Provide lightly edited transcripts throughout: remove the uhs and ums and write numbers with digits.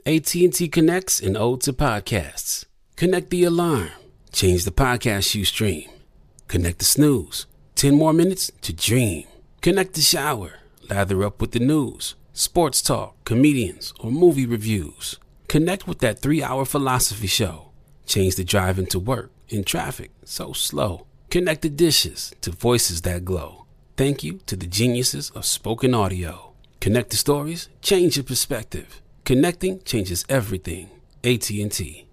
AT&T connects an ode to podcasts. Connect the alarm. Change the podcast you stream. Connect the snooze. 10 more minutes to dream. Connect the shower. Lather up with the news, sports talk, comedians, or movie reviews. Connect with that 3-hour philosophy show. Change the drive into work in traffic so slow. Connect the dishes to voices that glow. Thank you to the geniuses of spoken audio. Connect the stories, change your perspective. Connecting changes everything. AT&T.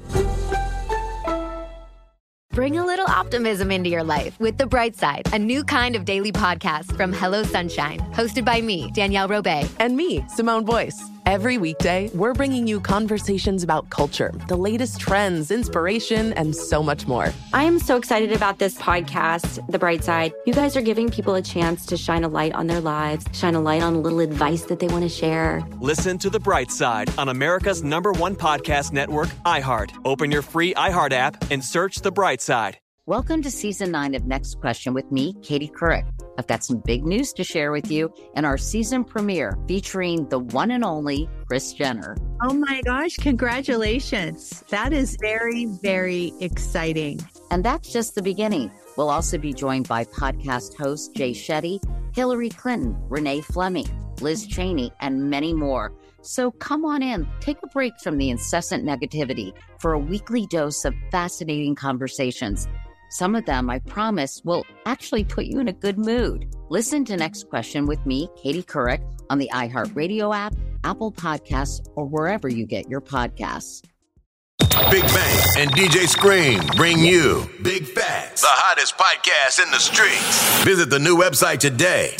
Bring a little optimism into your life with The Bright Side, a new kind of daily podcast from Hello Sunshine, hosted by me, Danielle Robay. And me, Simone Boyce. Every weekday, we're bringing you conversations about culture, the latest trends, inspiration, and so much more. I am so excited about this podcast, The Bright Side. You guys are giving people a chance to shine a light on their lives, shine a light on a little advice that they want to share. Listen to The Bright Side on America's #1 podcast network, iHeart. Open your free iHeart app and search The Bright Side. Welcome to Season 9 of Next Question with me, Katie Couric. I've got some big news to share with you in our season premiere featuring the one and only Kris Jenner. Oh my gosh, congratulations. That is very, very exciting. And that's just the beginning. We'll also be joined by podcast host Jay Shetty, Hillary Clinton, Renee Fleming, Liz Cheney, and many more. So come on in, take a break from the incessant negativity for a weekly dose of fascinating conversations. Some of them, I promise, will actually put you in a good mood. Listen to Next Question with me, Katie Couric, on the iHeartRadio app, Apple Podcasts, or wherever you get your podcasts. Big Bang and DJ Scream bring you Big Facts, the hottest podcast in the streets. Visit the new website today,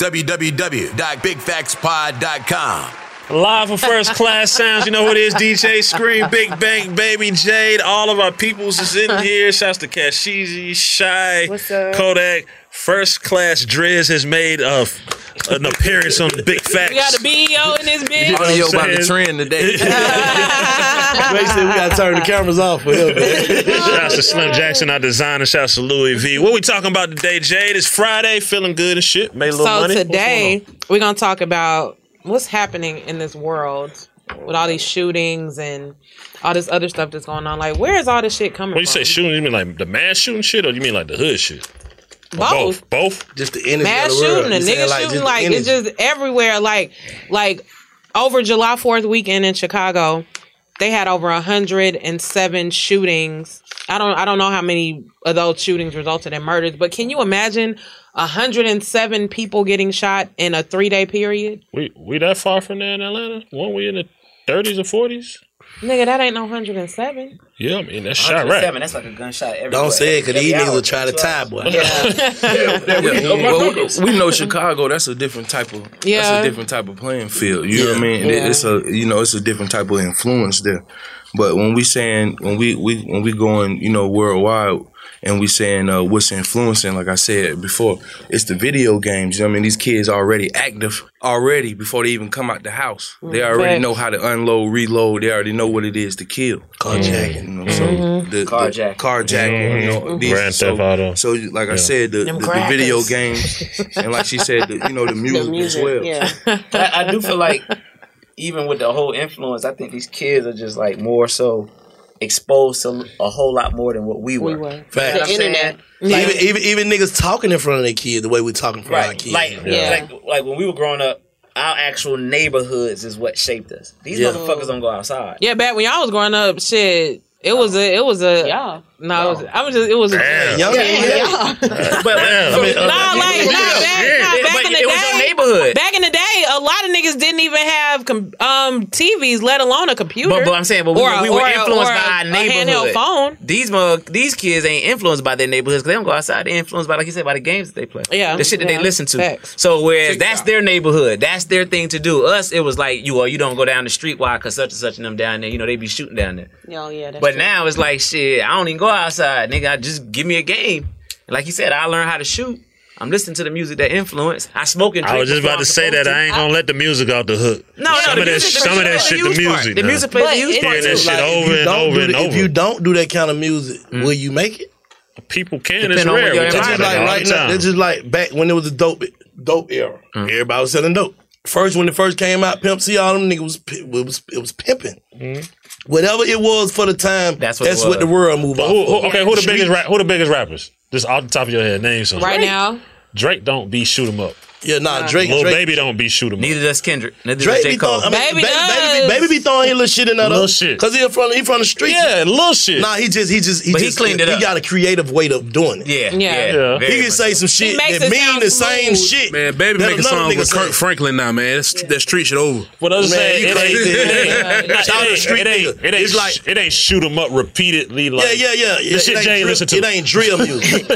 www.bigfactspod.com. Live from First Class Sounds, you know who it is, DJ Scream, Big Bang, Baby Jade, all of our peoples is in here. Shouts to Kashizi, Shy, Kodak. First Class Driz has made an appearance on Big Facts. We got a BEO in this bitch. You know about the trend today. Basically, we got to turn the cameras off for him, man. Shouts to Slim Jackson, our designer. Shouts to Louis V. What we talking about today, Jade? It's Friday, feeling good and shit. Made a little money. So today, we're going to talk about what's happening in this world with all these shootings and all this other stuff that's going on. Like, where is all this shit coming from? When you say shooting, you mean like the mass shooting shit, or you mean like the hood shit? Both. Both? Just the energy mass of the world. shooting and niggas shooting, like it's just everywhere. Like over July 4th weekend in Chicago, they had over 107 shootings. I don't know how many of those shootings resulted in murders, but can you imagine 107 people getting shot in a 3-day period? We that far from there in Atlanta? Weren't we in the 30s or 40s? Nigga, that ain't no 107. Yeah, I mean, that's shot right. That's like a gunshot everywhere. Don't say it, because these niggas will try to tie, boy. We know Chicago, that's a different type of playing field. You know what I mean? It's a different type of influence there. But when we going, worldwide, and we saying what's influencing, like I said before, it's the video games. You know what I mean? These kids are already active before they even come out the house. They already know how to unload, reload. They already know what it is to kill. Carjacking. Carjacking. Grand Theft Auto. So like I said, the video games, and like she said, the music as well. Yeah. I do feel like even with the whole influence, I think these kids are just like more so exposed to a whole lot more than what we were. Fact. The internet. Like, even niggas talking in front of their kids the way we talking in front of our kids. Like when we were growing up, our actual neighborhoods is what shaped us. These motherfuckers don't go outside. Yeah, back when y'all was growing up, shit. It was a yeah. No, it was a damn. But back in the day, it was your neighborhood. Back in the day, a lot of niggas didn't even have TVs, let alone a computer. But I'm saying, we were influenced by our neighborhood. A handheld phone. These kids ain't influenced by their neighborhoods because they don't go outside. They're influenced by, like you said, by the games that they play. Yeah, the shit that they listen to. Facts. So whereas that's their neighborhood, that's their thing to do. Us, it was like you don't go down the street. Why? Because such and such and them down there, they be shooting down there. Oh yeah. That's but true. now it's like shit. I don't even go outside, nigga. Just give me a game. And like you said, I learned how to shoot. I'm listening to the music that influence. I smoke and drink. I was just about to say that I ain't gonna let the music out the hook. Some of that shit, the music. The music plays a huge part. Hearing that shit over and over and over. If you don't do that kind of music, will you make it? People can. It's rare. It's just like back when it was the dope era. Everybody was selling dope. First, when it first came out, Pimp C, all them niggas was pimping. Whatever it was for the time, that's what the world moved on. Who the biggest rappers? Just off the top of your head, name some. Right now, Drake don't be shoot 'em up. Yeah, Drake. Lil Baby don't be shoot 'em up. Neither does Kendrick. Neither Drake does J. Cole. Baby be throwing his little shit in there though. Little shit. Cause he from the street. Yeah, little shit. Nah, he cleaned it up. He got a creative way of doing it. Yeah. He can say some shit that mean the same shit. Man, Baby make a song with Kirk Franklin now, man. That street shit over. What I was saying, it ain't shoot 'em up repeatedly. Like, yeah. The shit Jay listen to. It ain't drill music.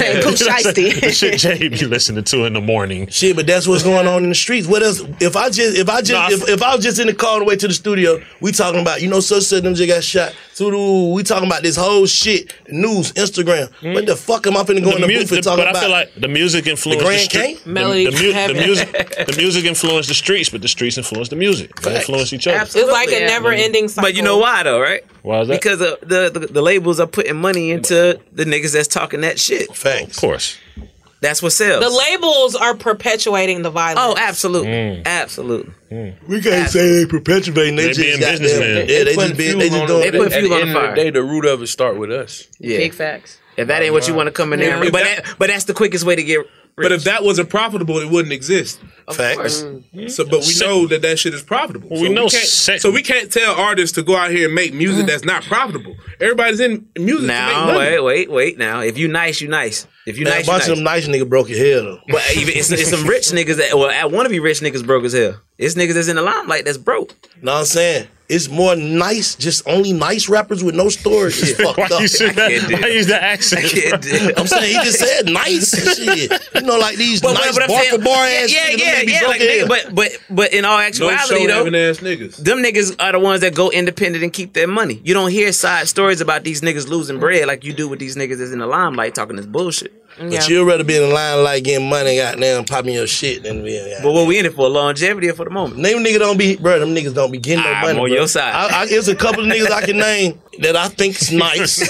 The shit Jay be listening to in the morning. Shit, but that's what's going on in the streets. What else? If I was just in the car on the way to the studio, we talking about, such them just got shot. So we talking about this whole shit, the news, Instagram. What the fuck am I finna go in the booth and talk about? But I feel like the music influenced the streets. The music influenced the streets, but the streets influenced the music. They influence each other. Absolutely. It's like a never-ending cycle. But you know why though, right? Why is that? Because the labels are putting money into the niggas that's talking that shit. Facts. Of course. That's what sells. The labels are perpetuating the violence. Oh, absolutely. Absolutely. We can't say they perpetuating. They just being businessmen. They just doing They put fuel on the fire. At the day, the root of it start with us. Yeah. Big facts. If that ain't what you want to come in there, but that's the quickest way to get rich. But if that wasn't profitable, it wouldn't exist. Facts. But we know that shit is profitable. Well, So we can't tell artists to go out here and make music that's not profitable. Everybody's in music now, to make money. Wait. Now, if you nice, you nice. If you nice, a bunch of them nice niggas broke your head though. But it's some rich niggas that I want to be rich niggas broke as hell. It's niggas that's in the limelight that's broke. Know what I'm saying? It's more nice, just only nice rappers with no stories. It's fucked up. Why use that accent? I'm saying he just said nice shit. Like these nice bar ass niggas. But in all actuality though, ass niggas. Them niggas are the ones that go independent and keep their money. You don't hear side stories about these niggas losing bread like you do with these niggas that's in the limelight talking this bullshit. But you'd rather be in the line like getting money, goddamn, popping your shit than be. But what we in it for? Longevity or for the moment? Them niggas don't be getting no money. I'm on your side. There's a couple of niggas I can name that I think's nice.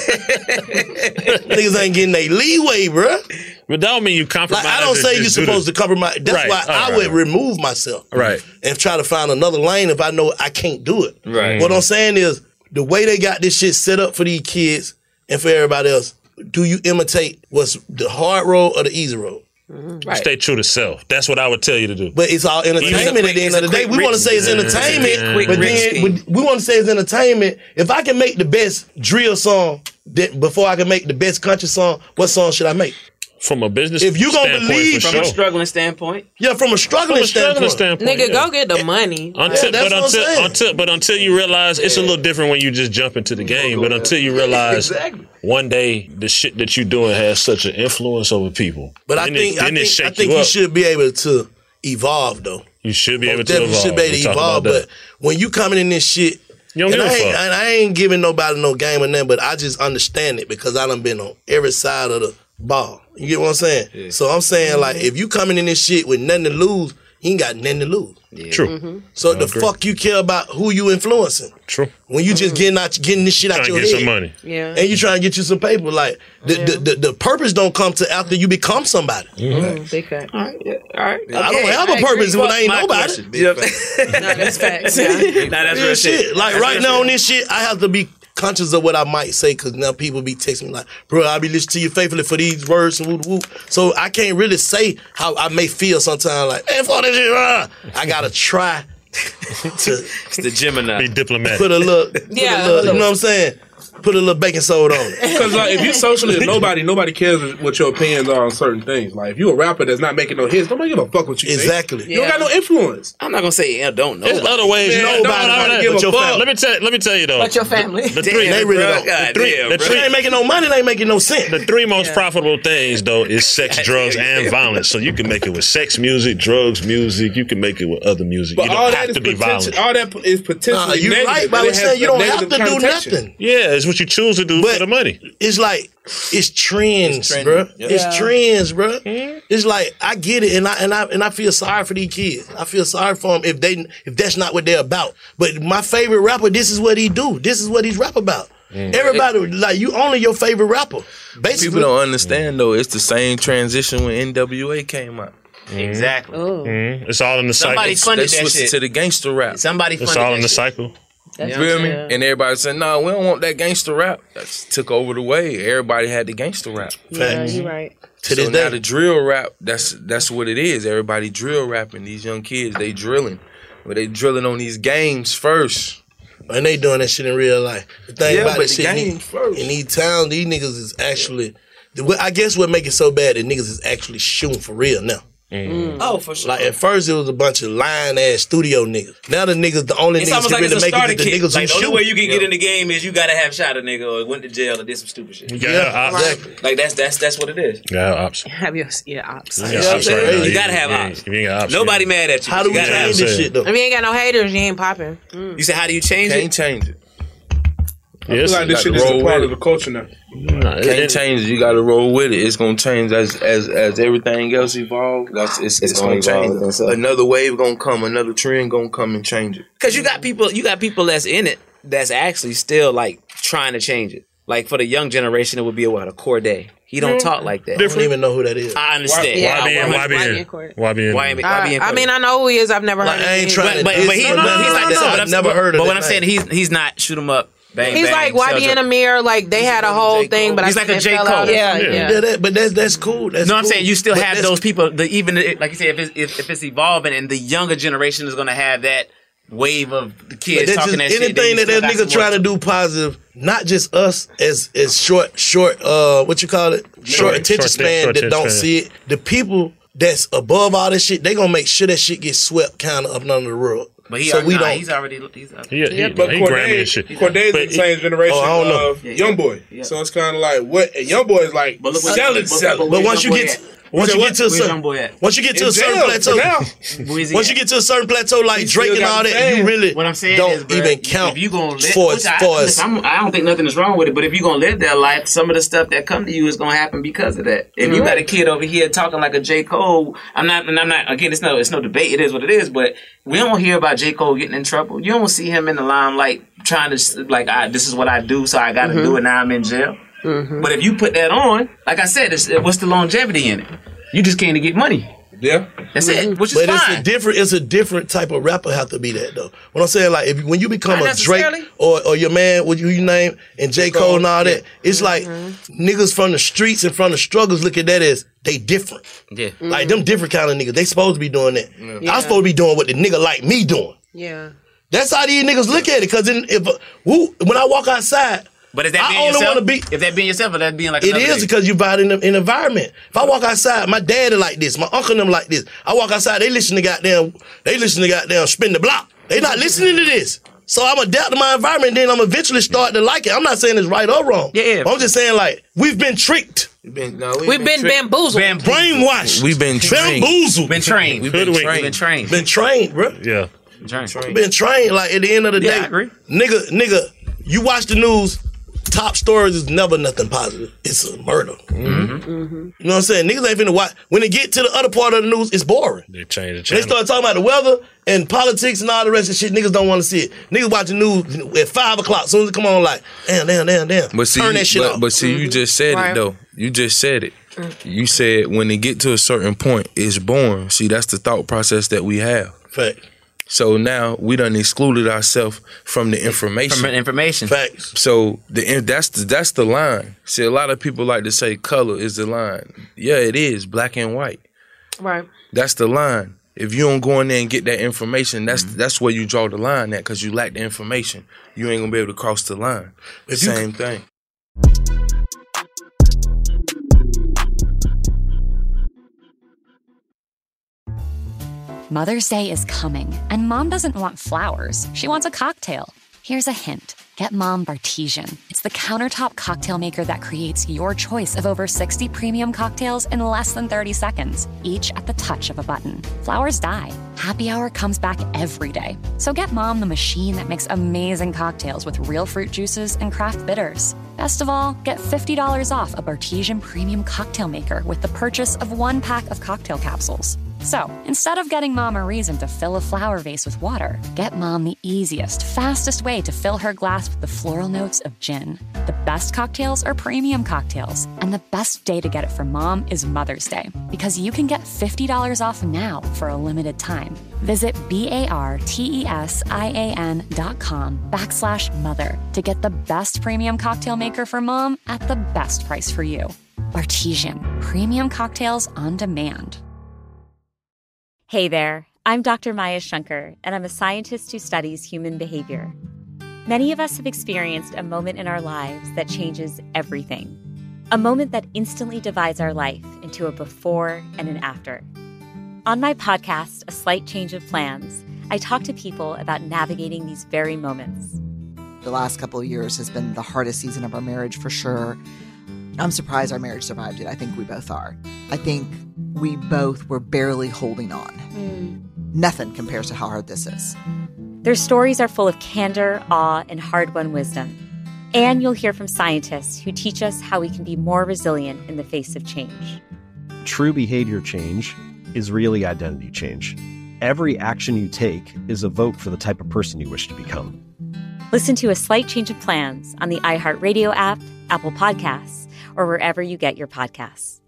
Niggas ain't getting they leeway, bro. But that don't mean you compromise. I don't say you're supposed to compromise. That's why I would remove myself. Right. And try to find another lane if I know I can't do it. Right. What I'm saying is, the way they got this shit set up for these kids and for everybody else, do you imitate what's the hard road or the easy road? Right. Stay true to self. That's what I would tell you to do. But it's all entertainment at the end of the day. We want to say it's entertainment, but then we want to say it's entertainment. If I can make the best drill song before I can make the best country song, what song should I make? From a business if you gonna believe from a struggling standpoint. Yeah, from a struggling standpoint. Nigga, go get the money. Until you realize it's a little different when you just jump into the game. But until you realize one day the shit that you're doing has such an influence over people. But I think you should be able to evolve though. You should be able to evolve. You should be able to evolve. But when you coming in this shit, I ain't giving nobody no game or nothing, but I just understand it because I done been on every side of the ball. You get what I'm saying? Yeah. So I'm saying, like, if you coming in this shit with nothing to lose, you ain't got nothing to lose. Yeah. True. So fuck you care about who you influencing? True. When you just getting this shit out your head. Trying to get some money. Yeah. And you trying to get you some paper. Like, the purpose don't come to after you become somebody. Big fact. All right. I don't have a purpose when I ain't nobody. No, that's facts. That's real shit. Like, right now on this shit, I have to be conscious of what I might say because now people be texting me like, bro, I'll be listening to you faithfully for these words and whoop. So I can't really say how I may feel sometimes like, man, fuck this shit. I gotta try to it's the Gemini. Be diplomatic. Put a little, you know what I'm saying? Put a little baking soda on it. Because like, if you socially, nobody cares what your opinions are on certain things. Like if you a rapper that's not making no hits, nobody give a fuck what you think. Exactly. You don't got no influence. I'm not gonna say don't know. There's other ways. Nobody give a fuck. Let me tell you though. But your family. The three. They really don't. They ain't making no money. They ain't making no sense. The three most profitable things though is sex, drugs, and violence. So you can make it with sex music, drugs music. You can make it with other music. But you don't have to be violent. All that is potentially you're negative. right, but saying you don't have to do nothing. Yeah, it's what you choose to do for the money. It's like it's trends, bro. Yeah. It's trends, bro. It's like I get it, and I feel sorry for these kids. I feel sorry for them if that's not what they're about. But my favorite rapper, this is what he do. This is what he's rap about. Everybody like you only your favorite rapper. Basically, people don't understand though. It's the same transition when NWA came out. Exactly. It's all in the cycle. Somebody funded They that switched it shit. to the gangster rap. Somebody funded It's all that in the shit. cycle. You feel me? And everybody said, "No, we don't want that gangster rap." That took over the way. Everybody had the gangster rap. Yeah, you're right. To this So day. now the drill rap, that's what it is. Everybody drill rapping. These young kids, they drilling. But they drilling on these games first. And they doing that shit in real life. The thing about but this the shit, game first. in these towns, these niggas is actually, I guess what make it so bad, that niggas is actually shooting for real now. Oh, for sure. Like at first it was a bunch of lying ass studio niggas. Now the niggas, the only It's niggas almost who like really it's a make starter it is the kit. niggas Like who the only way you shoot. can get in the game is you gotta have shot a nigga or went to jail or did some stupid shit. Exactly. Like that's what it is. Yeah, ops. Have your ops. You You got know what I'm ops right saying? now. You gotta have ain't- ops. If you ain't got ops, Nobody mad at you. How do You we gotta have change this ops. shit though? If you ain't got no haters, you ain't popping. You said, how do you change Can't it? change it. I feel like this shit is a part of the culture now. Can't change it. You got to roll with it. It's gonna change as everything else evolves. It's gonna change. Another wave gonna come. Another trend gonna come and change it. Because you got people that's in it that's actually still like trying to change it. Like for the young generation, it would be a Corday. He don't talk like that. I don't even know who that is. I understand. YBN. I mean, I know who he is. I've never heard of him. I ain't trying to. But he's like that. I've never heard of But that what I'm saying, name. he's not shoot 'em up. Bang, He's bang, like YB sell and Amir. Like they had a whole thing, but He's I like think a J. they fell Cole. out. Yeah. But that's cool. That's no, I'm cool. saying you still But have that's- those people. Even like you said, if it's evolving and the younger generation is going to have that wave of the But kids that's talking just that shit. anything that nigga trying to do positive, not just us as short what you call it, short attention span that don't see it. The people that's above all this shit, they gonna make sure that shit gets swept kind of up and under the rug. But He's already. But Corday's the same generation of YoungBoy. So it's kind of like what YoungBoy is like. Selling. But once you get to a certain plateau, once you get to a certain plateau like Drake and all that, you really what I'm saying don't is, even count if you gonna live, for as I don't think nothing is wrong with it. But if you're gonna live that life, some of the stuff that come to you is gonna happen because of that. If you got a kid over here talking like a J. Cole, I'm not. Again, it's no debate. It is what it is. But we don't hear about J. Cole getting in trouble. You don't see him in the limelight trying to this is what I do, so I got to do it. Now I'm in jail. But if you put that on, like I said, what's the longevity in it? You just came to get money. Yeah, that's it. Which is fine. It's a different type of rapper have to be that though. What I'm saying, like when you become a Drake or your man, what you name, and J. Cole and all that, it's like niggas from the streets and from the struggles look at that as they different. Yeah, like them different kind of niggas. They supposed to be doing that. Yeah. I'm supposed to be doing what the nigga like me doing. Yeah, that's how these niggas look at it. Because when I walk outside. But is that I being only yourself? want to be. If that being yourself, or that being like it another is nigga? because you vibe in an environment. If I walk outside, my daddy like this, my uncle them like this. I walk outside, they listen to goddamn Spin the Block. They not listening to this. So I'm adapt to my environment, then I'm eventually start to like it. I'm not saying it's right or wrong. Yeah. I'm just saying like we've been tricked. We've been bamboozled. Brainwashed. We've been trained. Bamboozled. Been trained. We've been trained. Been trained, bro. Yeah. Been trained. Like at the end of the day, I agree. Nigga, you watch the news. Top stories is never nothing positive. It's a murder. You know what I'm saying? Niggas ain't finna watch. When they get to the other part of the news, it's boring. They change the When channel. they start talking about the weather and politics and all the rest of the shit, niggas don't want to see it. Niggas watch the news at 5 o'clock. As soon as it come on, like, damn. But see, turn that shit off. But see, you just said Right. it though. You just said it. You said when they get to a certain point, it's boring. See, that's the thought process that we have. Fact. So now we done excluded ourselves from the information. From information. Facts. So that's the line. See, a lot of people like to say color is the line. Yeah, it is black and white. right. That's the line. If you don't go in there and get that information, that's where you draw the line at, because you lack the information. You ain't gonna be able to cross the line. Same thing. Mother's Day is coming, and Mom doesn't want flowers. She wants a cocktail. Here's a hint. Get Mom Bartesian. It's the countertop cocktail maker that creates your choice of over 60 premium cocktails in less than 30 seconds, each at the touch of a button. Flowers die. Happy Hour comes back every day. So get Mom the machine that makes amazing cocktails with real fruit juices and craft bitters. Best of all, get $50 off a Bartesian premium cocktail maker with the purchase of 1 pack of cocktail capsules. So, instead of getting Mom a reason to fill a flower vase with water, get Mom the easiest, fastest way to fill her glass with the floral notes of gin. The best cocktails are premium cocktails, and the best day to get it for Mom is Mother's Day, because you can get $50 off now for a limited time. Visit BARTESIAN.com/mother to get the best premium cocktail maker for Mom at the best price for you. Bartesian, premium cocktails on demand. Hey there, I'm Dr. Maya Shankar, and I'm a scientist who studies human behavior. Many of us have experienced a moment in our lives that changes everything. A moment that instantly divides our life into a before and an after. On my podcast, A Slight Change of Plans, I talk to people about navigating these very moments. The last couple of years has been the hardest season of our marriage for sure. I'm surprised our marriage survived it. I think we both are. I think we both were barely holding on. Nothing compares to how hard this is. Their stories are full of candor, awe, and hard-won wisdom. And you'll hear from scientists who teach us how we can be more resilient in the face of change. True behavior change is really identity change. Every action you take is a vote for the type of person you wish to become. Listen to A Slight Change of Plans on the iHeartRadio app, Apple Podcasts, or wherever you get your podcasts.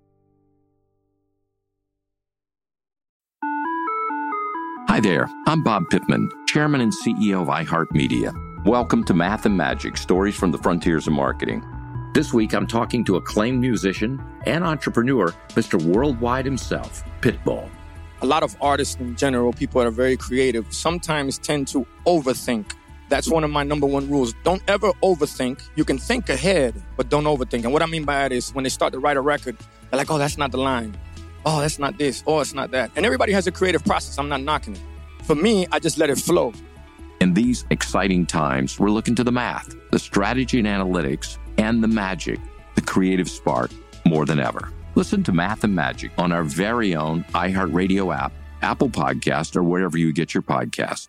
Hi there, I'm Bob Pittman, Chairman and CEO of iHeartMedia. Welcome to Math and Magic, Stories from the Frontiers of Marketing. This week, I'm talking to acclaimed musician and entrepreneur, Mr. Worldwide himself, Pitbull. A lot of artists in general, people that are very creative, sometimes tend to overthink. That's one of my number one rules. Don't ever overthink. You can think ahead, but don't overthink. And what I mean by that is when they start to write a record, they're like, oh, that's not the line. Oh, that's not this. Oh, it's not that. And everybody has a creative process. I'm not knocking it. For me, I just let it flow. In these exciting times, we're looking to the math, the strategy and analytics, and the magic, the creative spark, more than ever. Listen to Math and Magic on our very own iHeartRadio app, Apple Podcast, or wherever you get your podcasts.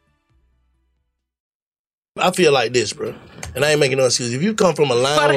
I feel like this, bro, and I ain't making no excuses. If you come from a long line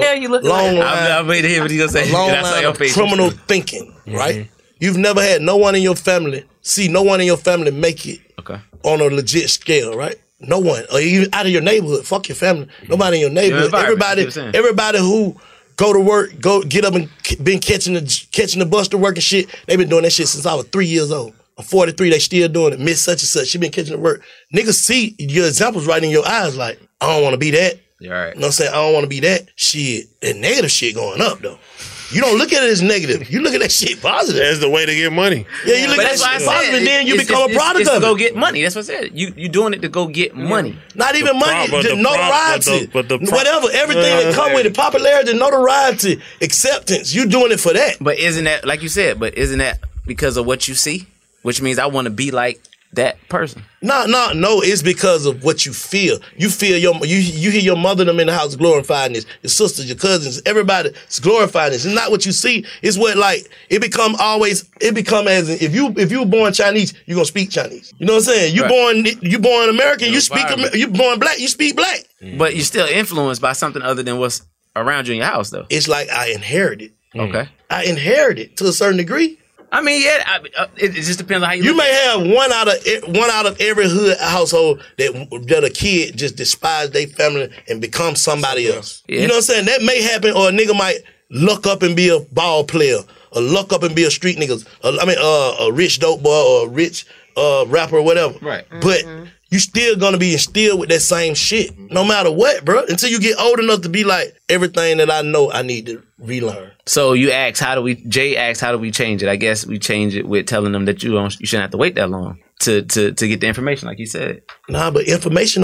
of criminal thinking, right? You've never had no one in your family make it on a legit scale, right? No one, or even out of your neighborhood. Fuck your family. Nobody in your neighborhood. Everybody who go to work, get up and been catching the bus to work and shit. They've been doing that shit since I was 3 years old. I'm 43, they still doing it. Miss such and such, she been catching the work. Niggas see your examples right in your eyes like, I don't want to be that. You're right. You know what I'm saying? I don't want to be that. Shit, that negative shit going up, though. You don't look at it as negative. You look at that shit positive. That's the way to get money. Yeah, you look at that shit positive, and then you become a product of it. To go get money. That's what I said. You doing it to go get money. Not even money, just notoriety. Whatever, everything that come with it. Popularity, notoriety, acceptance. You doing it for that. But isn't that, like you said, isn't that because of what you see? Which means I want to be like that person. No, it's because of what you feel. You feel you hear your mother and them in the house glorifying this, your sisters, your cousins, everybody's glorifying this. It's not what you see, it's what it become as if you were born Chinese, you're gonna speak Chinese. You know what I'm saying? You born American, you born black, you speak black. But you're still influenced by something other than what's around you in your house though. It's like I inherited. Okay. I inherited to a certain degree. I mean, yeah, it just depends on how you may have one out of every hood household that a kid just despise their family and become somebody else. Yeah. You know what I'm saying? That may happen, or a nigga might luck up and be a ball player, or luck up and be a street nigga. A rich dope boy or a rich rapper or whatever. Right. But you still gonna be instilled with that same shit, no matter what, bro. Until you get old enough to be like, everything that I know, I need to relearn. So you asked, Jay asked, how do we change it? I guess we change it with telling them that you shouldn't have to wait that long to get the information, like you said. Nah, but information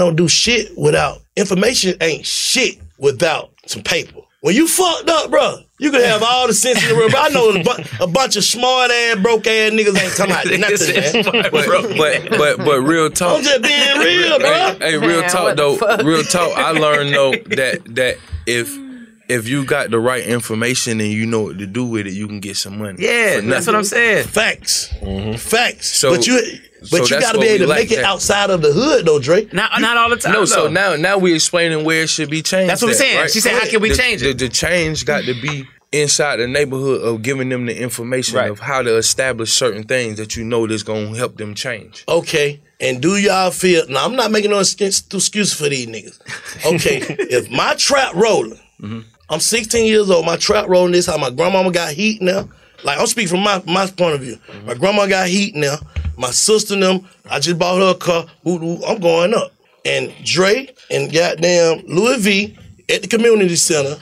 ain't shit without some paper. When you fucked up, bro, you could have all the sense in the world. But I know a bunch of smart ass, broke ass niggas ain't come out nothing, man. But real talk. I'm just being real, bro. Hey, real talk though. Real talk. I learned though that if you got the right information and you know what to do with it, you can get some money. Yeah, that's what I'm saying. Facts. Facts. But you got to be able to make it outside of the hood, though, Dre. Not all the time. No, so now we're explaining where it should be changed. That's what we're saying. Right? She said, how can we change it? The change got to be inside the neighborhood of giving them the information of how to establish certain things that you know that's going to help them change. Okay. And do y'all feel, now I'm not making no excuse for these niggas. Okay, if my trap rolling, I'm 16 years old, my trap rolling this how my grandmama got heat now. Like, I'm speaking from my point of view. My grandma got heat now. My sister and them, I just bought her a car. I'm going up. And Dre and goddamn Louis V at the community center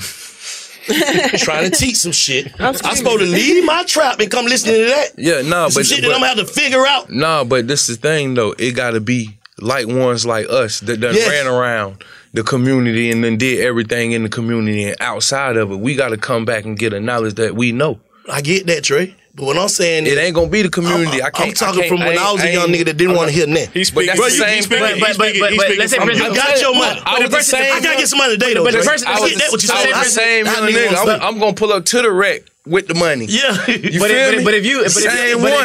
trying to teach some shit. I'm supposed to leave my trap and come listening to that? Yeah, but shit that I'm going to have to figure out. But this is the thing, though. It got to be like ones like us that done ran around the community and then did everything in the community and outside of it. We got to come back and get a knowledge that we know. I get that, Trey. But what I'm saying is, it ain't gonna be the community. I'm talking from when I was a young nigga that didn't want to hear nothing. He's speaking. But let's say, I got your money. I gotta get some money today, though. I was the same young nigga. I'm gonna pull up to the wreck with the money. Yeah, you feel me? But if you, same one,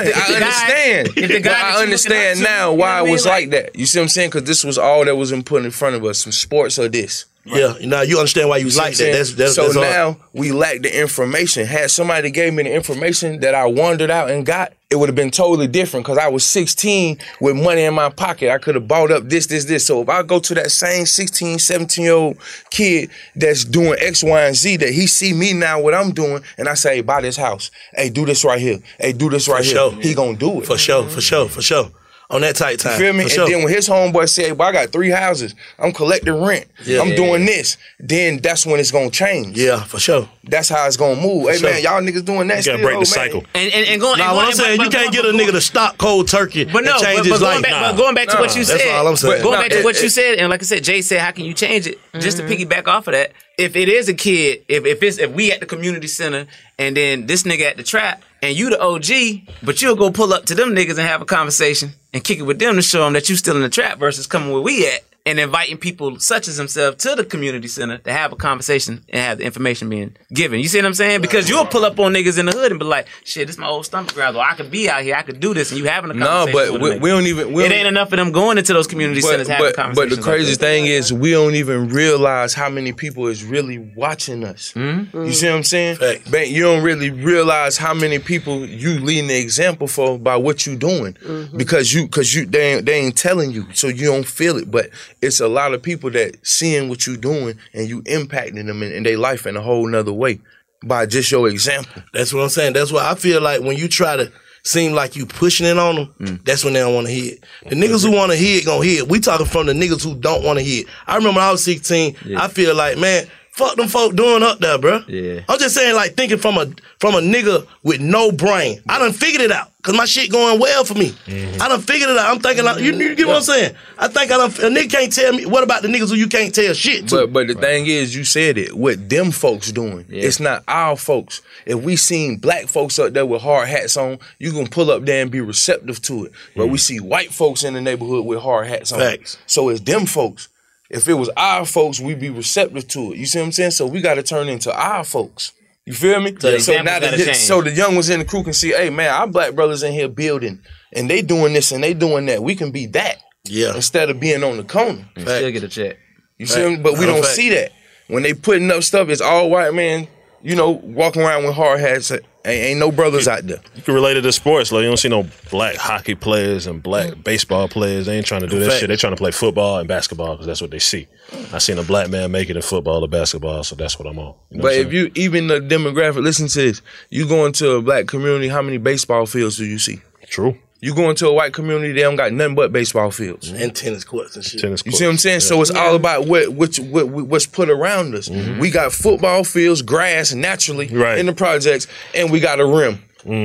I understand. I understand now why it was like that. You see what I'm saying? Because this was all that was put in front of us, some sports or this. Yeah, now you understand why you was like that. So now we lack the information. Had somebody gave me the information that I wandered out and got, it would have been totally different because I was 16 with money in my pocket. I could have bought up this. So if I go to that same 16, 17-year-old kid that's doing X, Y, and Z, that he see me now what I'm doing, and I say, hey, buy this house. Hey, do this right here. Hey, do this right here. He gonna do it. For sure. On that tight time. You feel me? And then when his homeboy said, well, I got 3 houses, I'm collecting rent, I'm doing this, then that's when it's gonna change. Yeah, for sure. That's how it's gonna move. Hey, man, y'all niggas doing that. You gotta break the cycle. And going. Nah, what I'm saying, you can't get a nigga to stop cold turkey and change his life. But going back to what you said. That's all I'm saying. Going back to what you said, and like I said, Jay said, how can you change it? Just to piggyback off of that, if it is a kid, if we at the community center and then this nigga at the trap and you the OG, but you'll go pull up to them niggas and have a conversation and kick it with them to show them that you still in the trap versus coming where we at and inviting people such as himself to the community center to have a conversation and have the information being given. You see what I'm saying? Because you'll pull up on niggas in the hood and be like, shit, this is my old stomach growler. I could be out here. I could do this. And you having a conversation No, but we don't even... It ain't enough of them going into those community centers having conversations. But the crazy thing is we don't even realize how many people is really watching us. You see what I'm saying? But you don't really realize how many people you leading the example for by what you doing. Because they ain't telling you, so you don't feel it. But it's a lot of people that seeing what you doing and you impacting them in their life in a whole nother way by just your example. That's what I'm saying. That's why I feel like when you try to seem like you pushing it on them, that's when they don't want to hear it. The niggas who want to hear it gonna hear it. We talking from the niggas who don't want to hear it. I remember when I was 16, I feel like, man, fuck them folk doing up there, bro. Yeah. I'm just saying, like, thinking from a nigga with no brain. I done figured it out, because my shit going well for me. I done figured it out. I'm thinking, like, you get what I'm saying? I think a nigga can't tell me, what about the niggas who you can't tell shit to? But the thing is, you said it, what them folks doing. It's not our folks. If we seen black folks up there with hard hats on, you gonna pull up there and be receptive to it. But we see white folks in the neighborhood with hard hats on. Facts. So it's them folks. If it was our folks, we'd be receptive to it. You see what I'm saying? So we got to turn into our folks. You feel me? So now the young ones in the crew can see, hey, man, our black brothers in here building, and they doing this and they doing that. We can be that. Yeah. Instead of being on the corner. Still get a check. You see me? But we don't see that. When they putting up stuff, it's all white man, walking around with hard hats. Ain't no brothers out there. You can relate it to sports. Like, you don't see no black hockey players and black baseball players. They ain't trying to do that shit. They trying to play football and basketball because that's what they see. I seen a black man make it in football or basketball, so that's what I'm on. But if you, even the demographic, listen to this. You go into a black community, how many baseball fields do you see? True. You go into a white community, they don't got nothing but baseball fields. And tennis courts and shit. You see what I'm saying? Yeah. So it's all about what's put around us. We got football fields, grass naturally in the projects, and we got a rim.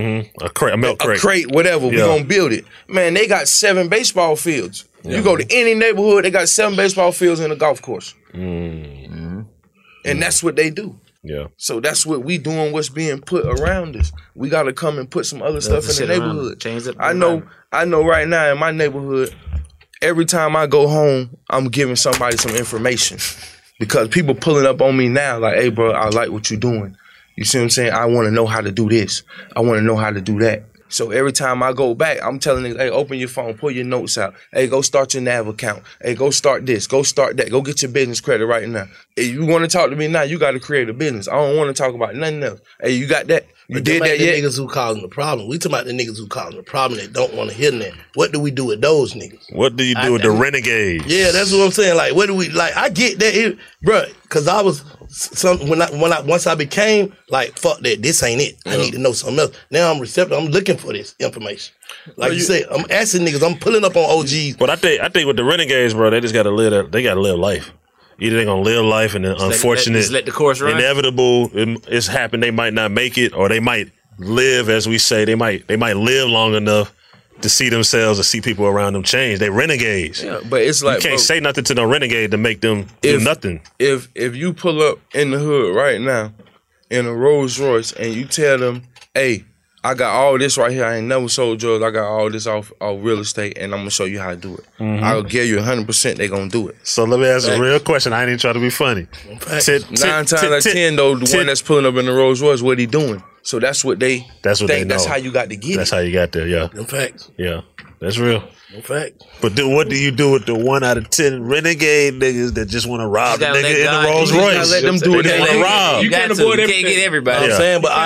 A milk crate. A crate, whatever. We're going to build it. Man, they got 7 baseball fields. You go to any neighborhood, they got 7 baseball fields and a golf course. And that's what they do. Yeah. So that's what we doing, what's being put around us. We got to come and put some other stuff in the neighborhood. Change it. I know right now in my neighborhood, every time I go home, I'm giving somebody some information. Because people pulling up on me now like, hey, bro, I like what you're doing. You see what I'm saying? I want to know how to do this. I want to know how to do that. So every time I go back, I'm telling niggas, hey, open your phone, pull your notes out. Hey, go start your NAV account. Hey, go start this, go start that. Go get your business credit right now. If you want to talk to me now, you got to create a business. I don't want to talk about nothing else. Hey, you got that? You did that yet? The niggas who causing the problem. We talking about the niggas who causing the problem that don't want to hear that. What do we do with those niggas? What do you do with the renegades? Yeah, that's what I'm saying. Like, what do we like? I get that, bro. Because I was once I became like, fuck that. This ain't it. I need to know something else. Now I'm receptive. I'm looking for this information. Like you said, I'm asking niggas. I'm pulling up on OGs. But I think with the renegades, bro, they just gotta live. They gotta live life. Either they're gonna live life and then unfortunate, let the course run. Inevitable, it's happened. They might not make it, or they might live, as we say, they might live long enough to see themselves or see people around them change. They renegades. Yeah, but it's like, you can't say nothing to no renegade to make them do nothing. If you pull up in the hood right now in a Rolls Royce and you tell them, hey, I got all this right here. I ain't never sold drugs. I got all this off real estate, and I'm gonna show you how to do it. Mm-hmm. I'll give you 100% they gonna do it. So let me ask a real question. I ain't even trying to be funny. 9 times out of 10, though, the one that's pulling up in the Rolls Royce, what he doing? So that's what they think. That's how you got to get it. That's how you got there. Yeah. No facts. Yeah, that's real. No facts. But what do you do with the 1 out of 10 renegade niggas that just want to rob a nigga in the Rolls Royce? Let them do it. They want to rob. You can't get everybody. I'm saying, but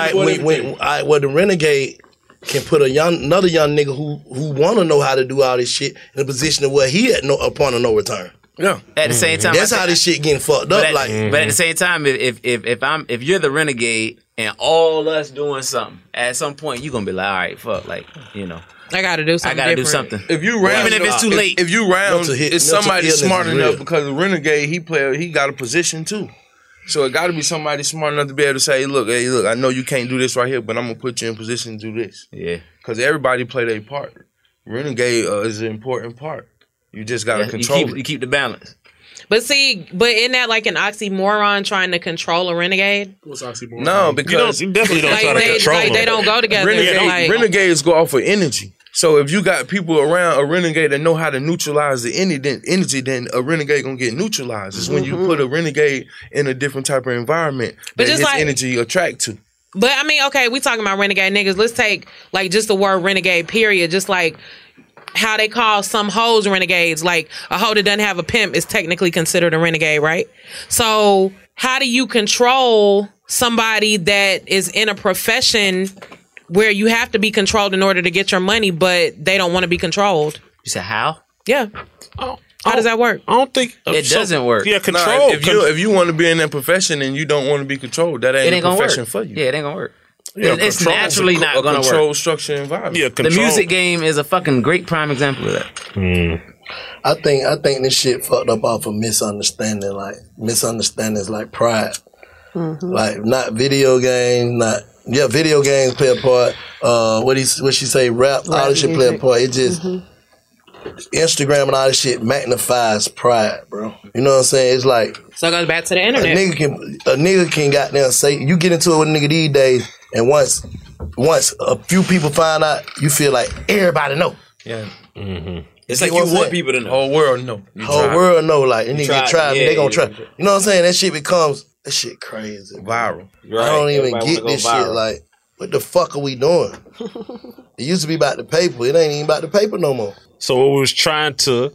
the renegade can put another young nigga who want to know how to do all this shit in a position of where he at upon a no return. Yeah. At the same time, that's how this shit getting fucked up. But at the same time, if you're the renegade and all us doing something, at some point you gonna be like, all right, fuck, like, you know, I gotta do something. do something. If you round, even if it's too late, if you round, it's somebody smart enough real. because the renegade he got a position too. So it got to be somebody smart enough to be able to say, look, I know you can't do this right here, but I'm going to put you in position to do this. Yeah. Because everybody play their part. Renegade is an important part. You just got to control it. You keep the balance. But isn't that like an oxymoron trying to control a renegade? What's oxymoron? No, because you definitely don't try to control them. They don't go together. Renegades go off of energy. So if you got people around a renegade that know how to neutralize the energy, then a renegade gonna get neutralized. It's when you put a renegade in a different type of environment that his energy attract to. But I mean, okay, we talking about renegade niggas. Let's take like just the word renegade, period. Just like how they call some hoes renegades. Like a hoe that doesn't have a pimp is technically considered a renegade, right? So how do you control somebody that is in a profession where you have to be controlled in order to get your money, but they don't want to be controlled? You said how? Yeah. How does that work? I don't think it doesn't work. Yeah, control. If you want to be in that profession and you don't want to be controlled, that ain't a profession for you. Yeah, it ain't gonna work. Yeah, it's naturally not gonna work. Control structure environment. Yeah, the music game is a fucking great prime example of that. I think this shit fucked up off of misunderstanding. Like misunderstandings, like pride. Like not video games, video games play a part. What she say? Rap, all this shit play a part. It just Instagram and all this shit magnifies pride, bro. You know what I'm saying? It's like, so it goes back to the internet. A nigga can goddamn say, you get into it with a nigga these days, and once a few people find out, you feel like everybody know. Yeah. It's like you want people to know. Whole world know. Whole world know. Like, and nigga try me, they gonna try. You know what I'm saying? That shit becomes shit crazy. Viral. Right. I don't even get this shit. Like, what the fuck are we doing? It used to be about the paper. It ain't even about the paper no more. So what we was trying to,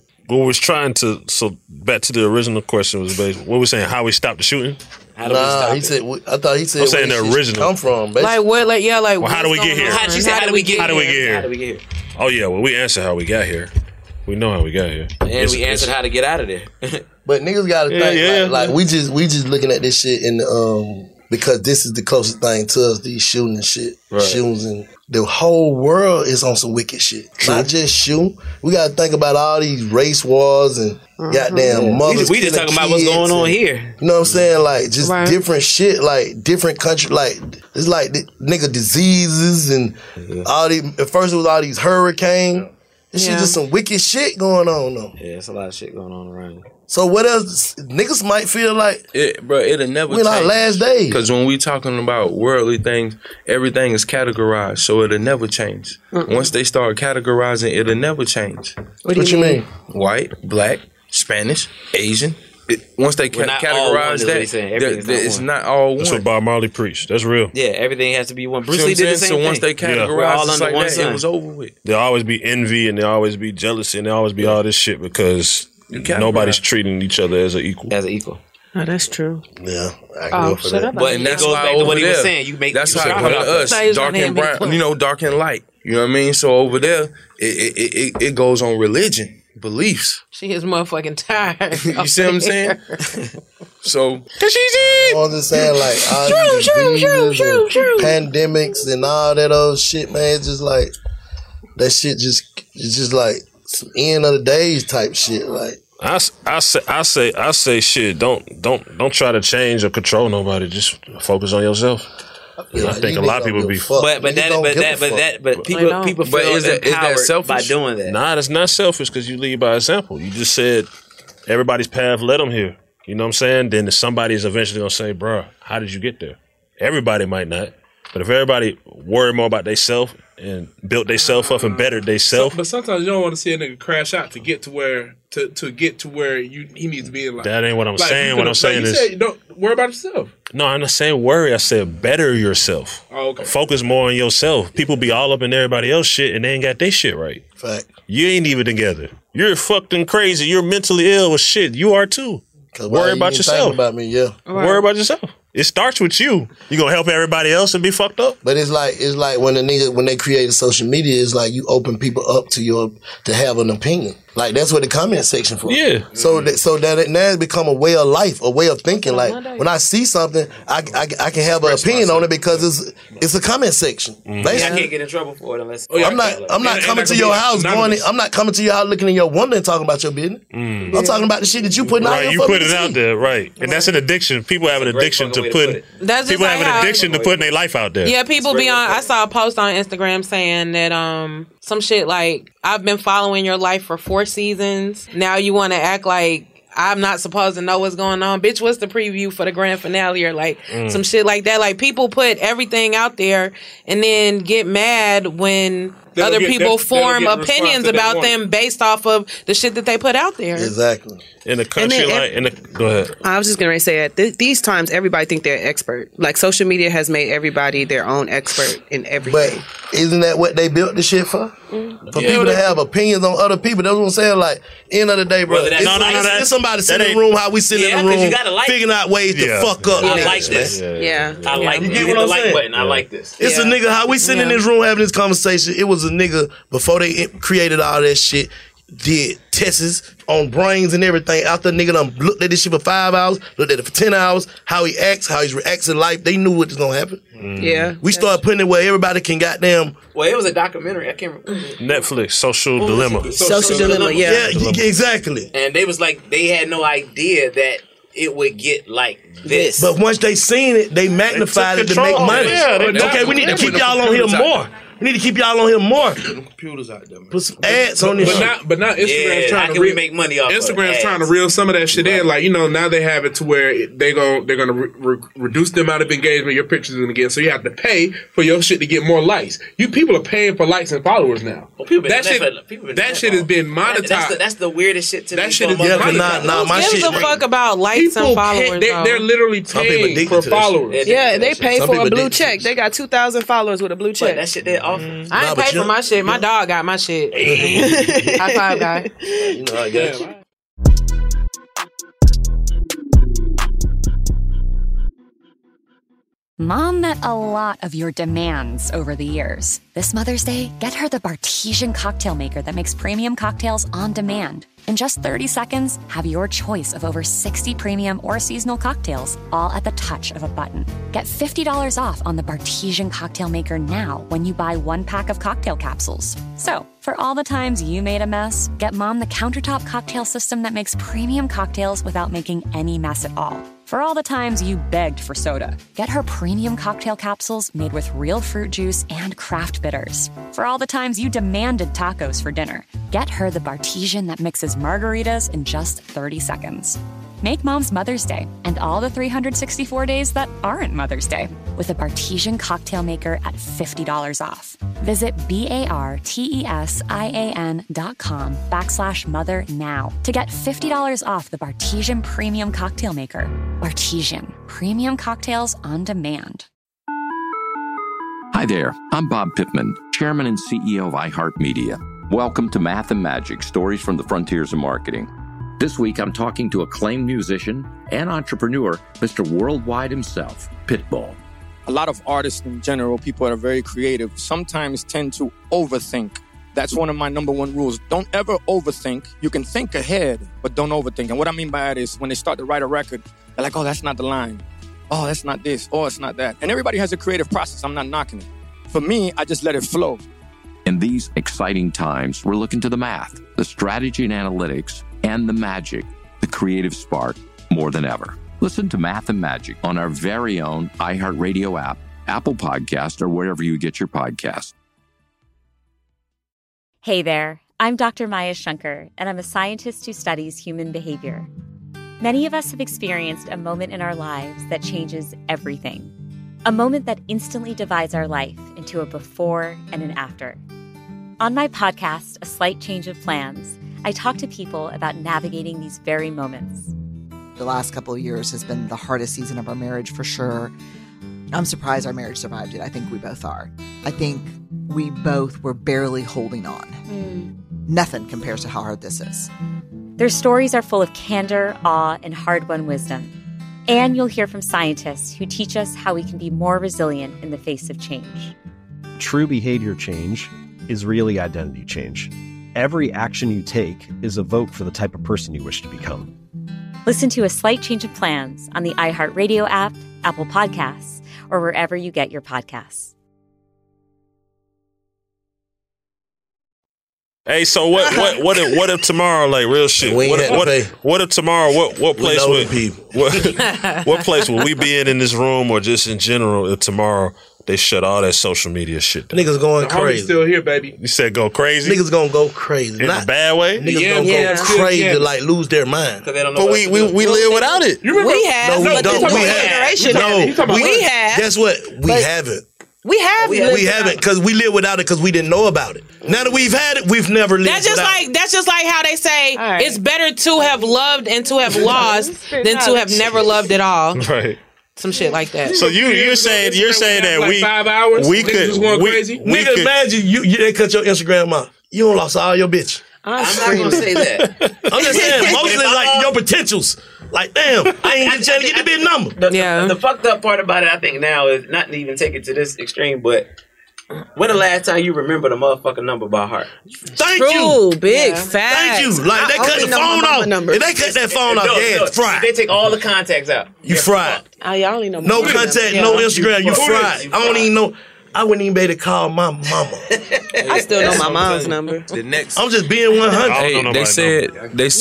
so back to the original question was basically, what we saying, how we stop the shooting? He said, I thought he said, I'm saying the original. Come from, basically. Like what? Like, yeah, like, well, how do we get here? How do we get here? Oh yeah, well we answered how we got here. We know how we got here. And we answered how to get out of there. But niggas gotta think, like we just looking at this shit in because this is the closest thing to us, these shooting and shit. Right. Shootings, and the whole world is on some wicked shit. True. Not just shooting. We gotta think about all these race wars and goddamn mothers. We just talking about what's going on here. You know what I'm saying? Like just different shit, like different country, like it's like nigga diseases and all these. At first it was all these hurricanes. This shit just some wicked shit going on though. Yeah, it's a lot of shit going on around. So what else? Niggas might feel like it'll never change. Our last days. Because when we talking about worldly things, everything is categorized, so it'll never change. Once they start categorizing, it'll never change. What you mean? White, black, Spanish, Asian, once they categorize that, it's not all one. That's what Bob Marley preached. That's real. Yeah, everything has to be one. Bruce Lee did the same thing. So once they categorize it like that, it was over with. There'll always be envy and there'll always be jealousy and there'll always be all this shit because nobody's treating each other as an equal. Oh, that's true. Yeah, I can go for that. But and that's why over what he was saying. That's how it us, dark and brown. Dark and light. You know what I mean? So over there, it goes on religion. Beliefs. She is motherfucking tired. You see what I'm saying? So, I'm just saying, like, all these diseases and pandemics and all that old shit, man. It's just like that shit. It's just like some end of the days type shit. Like, I say shit. Don't try to change or control nobody. Just focus on yourself. I think a lot of people be fucked. But people feel empowered by doing that. Nah, that's not selfish because you lead by example. You just said everybody's path led them here. You know what I'm saying? Then somebody's eventually gonna say, "Bruh, how did you get there?" Everybody might not, but if everybody worried more about themselves and built themselves up and bettered themselves, but sometimes you don't want to see a nigga crash out to get to where he needs to be in life. That ain't what I'm saying. What I'm saying is, don't worry about yourself. No, I'm not saying worry. I said better yourself. Oh, okay. Focus more on yourself. People be all up in everybody else's shit and they ain't got their shit right. Fact. You ain't even together. You're fucking crazy. You're mentally ill with shit. You are too. Worry about yourself. About me, yeah. Worry about yourself. It starts with you. You gonna help everybody else and be fucked up? But it's like when they created social media, it's like you open people up to have an opinion. Like that's what the comment section for. Yeah. So that now it's become a way of life, a way of thinking. Like when I see something, I can have an opinion on it because it's a comment section. Mm-hmm. I can't get in trouble for it unless I'm not coming to your house I'm not coming to your house looking in your window and talking about your business. I'm talking about the shit that you putting out there. Right, you put it out there, right? And that's an addiction. People have an addiction to putting. People have an addiction to putting their life out there. Yeah, people be on. I saw a post on Instagram saying that some shit like, I've been following your life for 4 seasons. Now you want to act like I'm not supposed to know what's going on. Bitch, what's the preview for the grand finale or like some shit like that? Like people put everything out there and then get mad when other people form opinions about them based off of the shit that they put out there. Exactly. In a country go ahead. I was just going to say that these times everybody think they're expert. Like social media has made everybody their own expert in everything. But isn't that what they built the shit for? For people to have opinions on other people. That's what I'm saying. Like, end of the day, bro. It's somebody sitting in the room how we sit in the room figuring out ways to fuck up. I like this. Yeah. I like this. You get the like button. I like this. It's a nigga, how we sitting in this room having this conversation. It was a nigga before they created all that shit, did tests on brains and everything. After nigga done looked at this shit for 5 hours, looked at it for 10 hours, how he acts, how he reacts in life. They knew what was gonna happen. Yeah. We started putting it where everybody can goddamn. Well, it was a documentary. I can't remember. Netflix, Social Dilemma. Social Dilemma, yeah. Exactly. And they was like, they had no idea that it would get like this. But once they seen it, they magnified it to make money. Okay, we need to keep y'all on here more. We need to keep y'all on here more. Computers out there, man. Put some ads on this shit. But now Instagram's trying to make money off Instagram's trying to reel some of that shit in. Like, now they have it to where they're gonna reduce the amount of engagement your pictures are gonna get. So you have to pay for your shit to get more likes. People are paying for likes and followers now. Well, that shit has been monetized. That's the weirdest shit to me. That shit is monetized. Who gives a fuck about likes and followers? They're literally paying for followers. Yeah, they pay for a blue check. They got 2,000 followers with a blue check. That shit they offer. I ain't pay for my shit. My dog got my shit. High five, guy. I got you. Mom met a lot of your demands over the years. This Mother's Day, get her the Bartesian cocktail maker that makes premium cocktails on demand. In just 30 seconds, have your choice of over 60 premium or seasonal cocktails, all at the touch of a button. Get $50 off on the Bartesian cocktail maker now when you buy 1 pack of cocktail capsules. So, for all the times you made a mess, get Mom the countertop cocktail system that makes premium cocktails without making any mess at all. For all the times you begged for soda, get her premium cocktail capsules made with real fruit juice and craft bitters. For all the times you demanded tacos for dinner, get her the Bartesian that mixes margaritas in just 30 seconds. Make Mom's Mother's Day and all the 364 days that aren't Mother's Day with a Bartesian cocktail maker at $50 off. Visit BARTESIAN.com/mother now to get $50 off the Bartesian Premium Cocktail Maker. Bartesian, premium cocktails on demand. Hi there, I'm Bob Pittman, Chairman and CEO of iHeartMedia. Welcome to Math and Magic, Stories from the Frontiers of Marketing. This week, I'm talking to acclaimed musician and entrepreneur, Mr. Worldwide himself, Pitbull. A lot of artists in general, people that are very creative, sometimes tend to overthink. That's one of my number one rules. Don't ever overthink. You can think ahead, but don't overthink. And what I mean by that is when they start to write a record, they're like, oh, that's not the line. Oh, that's not this. Oh, it's not that. And everybody has a creative process. I'm not knocking it. For me, I just let it flow. In these exciting times, we're looking to the math, the strategy and analytics, and the magic, the creative spark, more than ever. Listen to Math and Magic on our very own iHeartRadio app, Apple Podcast, or wherever you get your podcasts. Hey there, I'm Dr. Maya Shankar, and I'm a scientist who studies human behavior. Many of us have experienced a moment in our lives that changes everything. A moment that instantly divides our life into a before and an after. On my podcast, A Slight Change of Plans, I talk to people about navigating these very moments. The last couple of years has been the hardest season of our marriage for sure. I'm surprised our marriage survived it. I think we both are. I think we both were barely holding on. Nothing compares to how hard this is. Their stories are full of candor, awe, and hard-won wisdom. And you'll hear from scientists who teach us how we can be more resilient in the face of change. True behavior change is really identity change. Every action you take is a vote for the type of person you wish to become. Listen to A Slight Change of Plans on the iHeartRadio app, Apple Podcasts, or wherever you get your podcasts. Hey, so what if tomorrow, like real shit? What if tomorrow? What place what place will we be in this room, or just in general? If tomorrow they shut all that social media shit down? Niggas going The crazy. homie's still here, baby. You said go crazy. Niggas gonna go crazy. In a bad way. Niggas gonna go crazy, like lose their mind. But we live without it. You remember? We have. No, we but don't. this We generation have. has. We have. Guess what? We haven't. We have. We haven't because we live without it because we didn't know about it. Now that we've had it, we've never lived That's just like how they say it's better to have loved and to have lost than to have never loved at all. Right. Some shit like that. So you're saying that like we 5 hours. we Niggas could just going crazy. Nigga, imagine you they cut your Instagram off. You done lost all your bitch. I'm not gonna say that. I'm just saying, mostly like your potentials. Like, damn, I ain't even trying to get the big number. The fucked up part about it, I think now, is not to even take it to this extreme, but when the last time you remember the motherfucking number by heart? Thank you. Big facts. Thank you. Like, they cut the phone off. If they cut that phone off, it's fried. They take all the contacts out. You fried. Oh, y'all only know No my contact, number. no Yeah. Instagram. You fried. I don't even know. I wouldn't even be able to call my mama. I still know my mom's number. The next, I'm just being 100. hey, they said,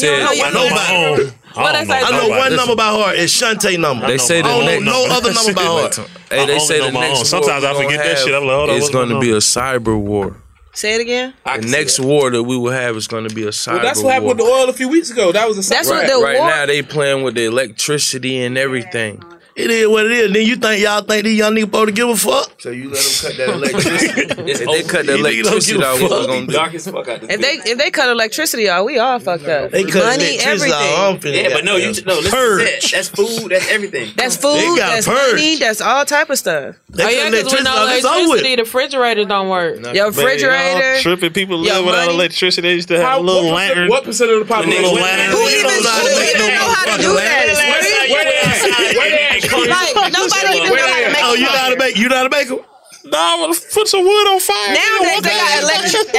I know nobody. I know one number by heart. It's Shantae number. They say the I don't next know no other number by heart. Hey, they say the next war Sometimes I forget that shit. I'm like, hold on, it's what's going to going be on? a cyber war. Say it again. The next war that we will have is going to be a cyber war. That's what happened with the oil a few weeks ago. That was a That's right. what the Right war. now, they playing with the electricity and everything. It is what it is. Then you think y'all think these young niggas supposed to give a fuck? So you let them cut that electricity. If they cut the You niggas don't electricity give a out, what we fuck. going to do? Dark as fuck out this If they cut electricity out, we all fucked up. They cut Money, electricity everything. out. I'm finna Yeah, but no, goddamn listen to purge. that. That's food, that's everything. That's They food, got that's purged. money, that's all type of stuff. They Oh, cut yeah, because electricity with no out. It's over electricity, with. the refrigerators don't work. Your Y'all refrigerator. tripping. People Your live without money. electricity. They used to have a little lantern. What percent of the population? Little lantern. Who even know how to do that? Where they at? Like, nobody even know how to make Oh, you know how to make? You know how to make them? No, I'm gonna put some wood on fire. Nowadays, they got electric.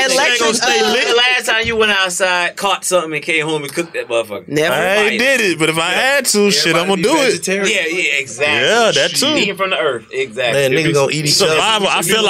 The last time you went outside, caught something, and came home and cooked that motherfucker. Never. I ain't did it, but if I had to, shit, I'm gonna do it. Yeah, exactly. Yeah, that too. Eating from the earth, exactly. Man, niggas gonna eat each other. Survival. I feel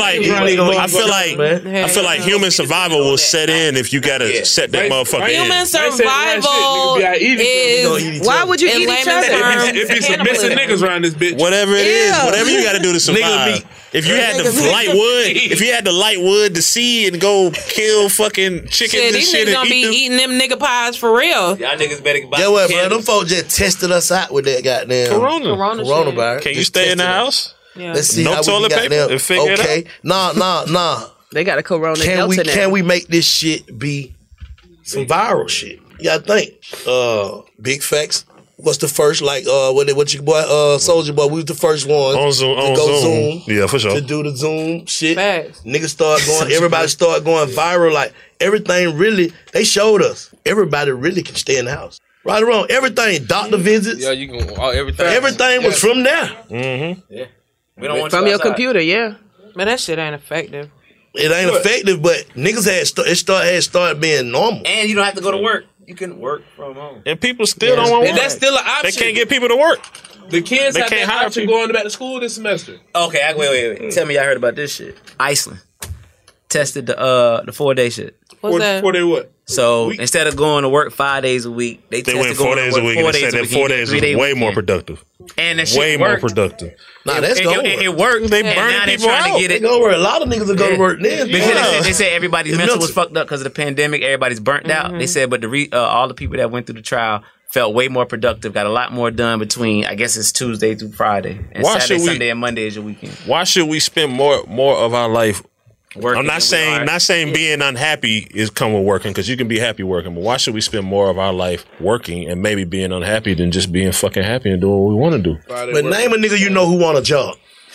like human survival will set in if you gotta set that motherfucker in. Human survival is. Why would you eat each other? It be some missing niggas around this bitch. Whatever it is, whatever you gotta do to survive. If you had to light wood to see and go kill fucking chickens and these shit, niggas gonna be eating them nigga pies for real. Y'all niggas better buy. Yeah, what, bro? Them folks just tested us out with that goddamn coronavirus. Can you stay in the house? Yeah. Let's see No how toilet we paper got and figure it okay. Nah. They got a corona Can Delta we make this shit be some viral shit? You gotta think. Big facts. What's the first what your boy Soldier Boy? We was the first one on Zoom. to go Zoom. Yeah, for sure. To do the Zoom shit. Niggas start going. Everybody start going viral. Like everything really. They showed us. Everybody really can stay in the house. Right or wrong. Everything. Doctor visits. Yeah, you can. Everything. Everything was from there. Mm-hmm. Yeah. We don't want from you your outside. computer. Yeah. Man, that shit ain't effective. It ain't effective, but niggas had started being normal. And you don't have to go to work. You can work from home. And people still don't want to work. That's still an option. They can't get people to work. The kids They have can't that hire option people. going back to school this semester. Okay, wait. Tell me y'all heard about this shit. Iceland tested the 4-day shit. What's that? 4-day what? So instead of going to work 5 days a week, they went tested 4 going days to a work week. And they said that 4 days is way more productive. And that shit way worked. more productive. Nah, that's gonna work. It worked. They and burning now they're people trying out. to get it. They gonna work. A lot of niggas are going to work then. Because they said everybody's It's mental mental. was fucked up because of the pandemic. Everybody's burnt out. They said, but all the people that went through the trial felt way more productive, got a lot more done between, I guess it's Tuesday through Friday. And Saturday, Sunday, and Monday is your weekend. Why should we spend more of our life working? I'm not saying being unhappy is come with working, because you can be happy working, but why should we spend more of our life working and maybe being unhappy than just being fucking happy and doing what we want to do? But name a nigga you know who want a job.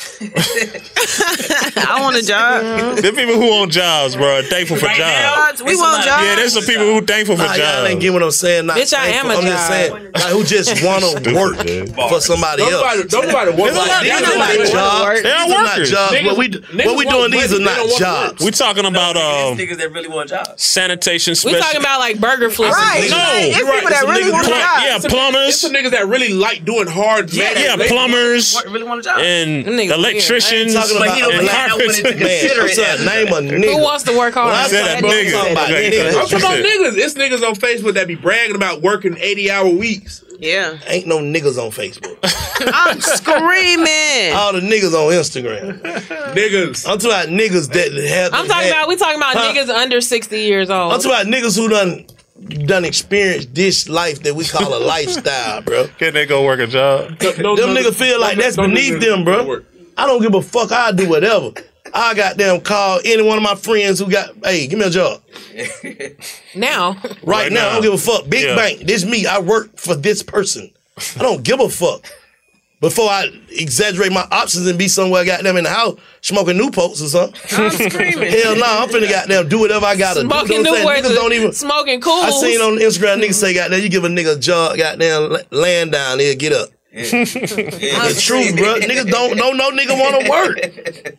I want a job. There are people who want jobs, bro, thankful for jobs. We want jobs. Yeah, there's some people who thankful for Y'all jobs. ain't get what I'm saying. Not Bitch, I am thankful. a I'm just job. saying, like, who just want to work for somebody else. Nobody wants These are not jobs. They are These are not workers. jobs. Niggas- What we doing, these are not jobs. We talking about niggas that really want jobs. sanitation We specialists. talking about like burger flips. Right. No, It's you're right. people that It's really niggas- want jobs. Yeah, It's plumbers. the niggas that really like doing hard Yeah, labor. plumbers Really want a job. and Them niggas electricians talking But about he don't and put that one into carpenters. consider I'm it. saying, name a nigga. Who wants to work hard? When I Said say that nigga, nigga. I'm talking about niggas. I'm talking about niggas. It's niggas on Facebook that be bragging about working 80-hour weeks. Yeah. Ain't no niggas on Facebook. I'm screaming. All the niggas on Instagram. Niggas. I'm talking about niggas that have. We talking about niggas under 60 years old. I'm talking about niggas who done experienced this life that we call a lifestyle, bro. Can they go work a job? Them niggas feel like that's beneath them, bro. I don't give a fuck. I do whatever. I goddamn call any one of my friends who got, hey, give me a job. Now. Right now, I don't give a fuck. Big bank, this me. I work for this person. I don't give a fuck. Before I exaggerate my options and be somewhere goddamn in the house smoking Newports or something. I'm screaming. Hell no, I'm finna goddamn do whatever I gotta Smoking do. You know what I'm saying? Newports, Niggas don't even. smoking cools. I seen on Instagram niggas say goddamn, you give a nigga a job, goddamn laying down, he'll get up. The truth, bro. Niggas don't no nigga want to work.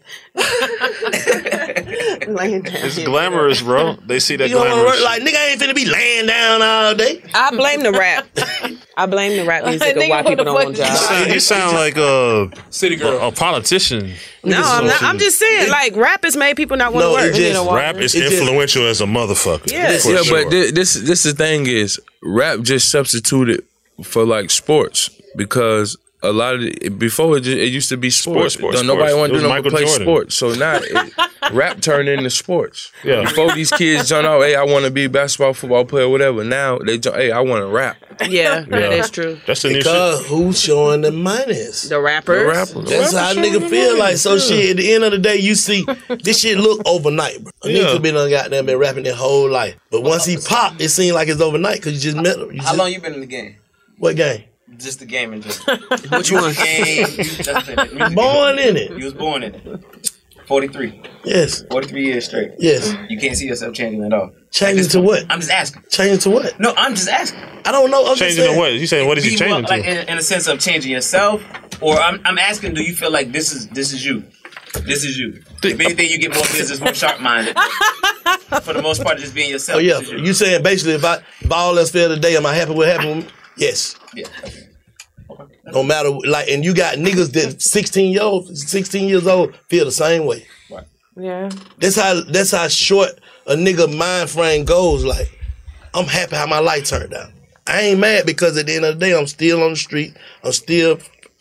Laying down. It's glamorous, bro. They see that You don't want to glamorous. work like nigga ain't finna be laying down all day. I blame the rap. I blame the rap music of why Nigga, people what don't the want fuck jobs. You sound like a City girl. a politician. No, I'm not. I'm just saying, like, rap has made people not want to No, work. it just- Rap is influential as a motherfucker. Yeah. for Yeah, sure. but this the thing is, rap just substituted for like sports, because a lot of before it used to be sports. Sports. Nobody It wanted was to Michael play Jordan. sports. So now rap turned into sports. Yeah. Before these kids jump out, hey, I want to be a basketball, football player, whatever. Now they jump, hey, I want to rap. Yeah, that is true. That's the new shit. Because who's showing the monies? The rappers. That's how nigga feel like. So shit, at the end of the day, you see, this shit look overnight, bro. A nigga could been on goddamn been rapping their whole life. But once he popped, it seemed like it's overnight because you just met him. How long you been in the game? What game? Just the game in general. Which one? Game. Just Born in it. You was born in it. 43. Yes. 43 years straight. Yes. You can't see yourself changing at all. Changing to what? I'm just asking. Changing to what? No, I'm just asking. I don't know. I'm Changing to what? You saying what is he Be changing more, like, to? in a sense of changing yourself, or I'm asking, do you feel like this is you? This is you. If anything, you get more business, more sharp-minded. For the most part, just being yourself. Oh yeah. This is You saying basically if all else failed today, am I happy with what happened with me? Yes. Yeah. No matter like, and you got niggas that 16 years old feel the same way. Yeah. That's how short a nigga mind frame goes. Like, I'm happy how my life turned out. I ain't mad because at the end of the day, I'm still on the street. I'm still